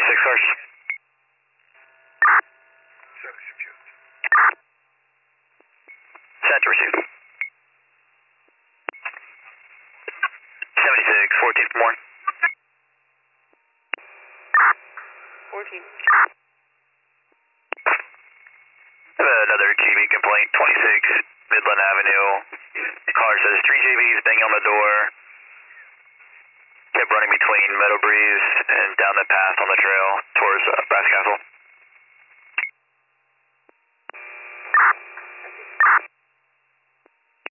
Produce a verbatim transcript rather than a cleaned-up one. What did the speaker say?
six cars. Set to receive. seventy-six, fourteen for more. fourteen. Another G B complaint, twenty-six Midland Avenue. Car says three J Bs banging on the door. Kept running between Meadow Breeze and down the path on the trail towards uh, Brass Castle.